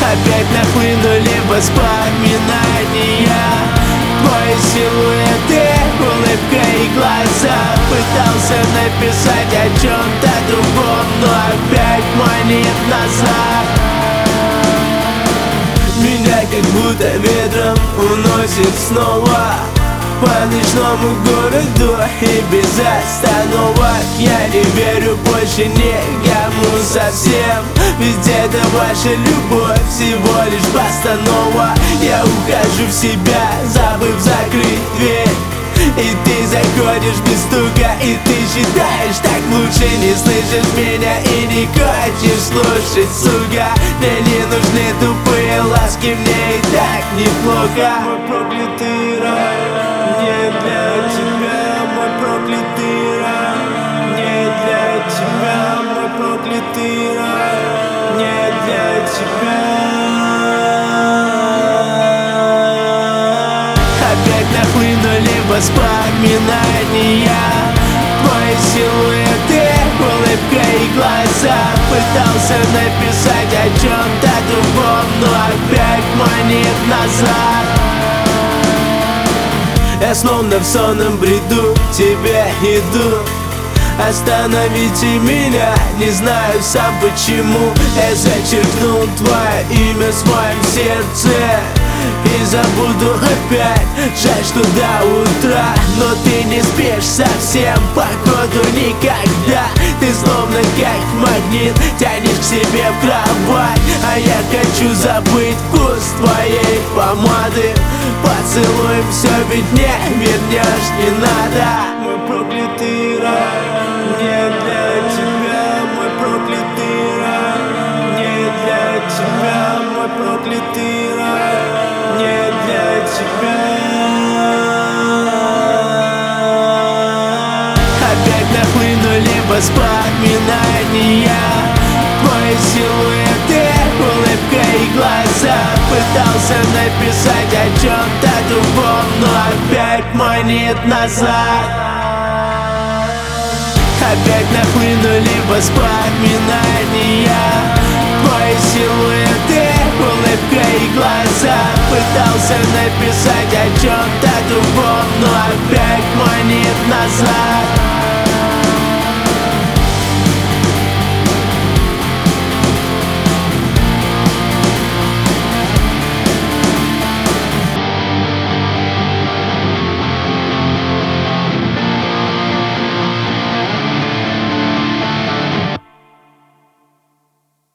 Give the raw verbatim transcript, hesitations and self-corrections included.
Опять нахлынули воспоминания. Твои силуэты, улыбка и глаза. Пытался написать о чем-то другом, но опять манит назад. Меня как будто ветром уносит снова по ночному городу и без остановок. Я не верю больше никому совсем, ведь это ваша любовь всего лишь постанова. Я ухожу в себя, забыв закрыть дверь, и ты заходишь без стука, и ты считаешь, так лучше не слышишь меня и не хочешь слушать, сука. Мне не нужны тупые ласки, мне и так неплохо. Мой проклятый рай не для тебя, мой проклятый рай не для тебя, мой проклятый рай не для тебя. Опять нахлынули воспоминания. Твои силуэты, улыбка и глаза. Пытался написать о чем-то другом, но опять манит назад. Я словно в сонном бреду к тебе иду. Остановите меня, не знаю сам почему. Я зачеркнул твое имя в своем сердце и забуду опять, жаль, что до утра. Но ты не спишь совсем, походу никогда. Ты словно как магнит, тянешь к себе в кровать. А я хочу забыть вкус твоей помады. Поцелуем, все ведь не вернешь, не надо. Мой проклятый рай не для тебя, мой проклятый рай не для тебя, мой проклятый рай не для тебя. Опять нахлынули воспоминания. Твои силуэты, улыбка и глаза. Пытался написать о чем-то другом, но опять манит назад. Опять нахлынули воспоминания. Твои силуэты, улыбка и глаза. Пытался написать о чем-то другом, но опять манит назад.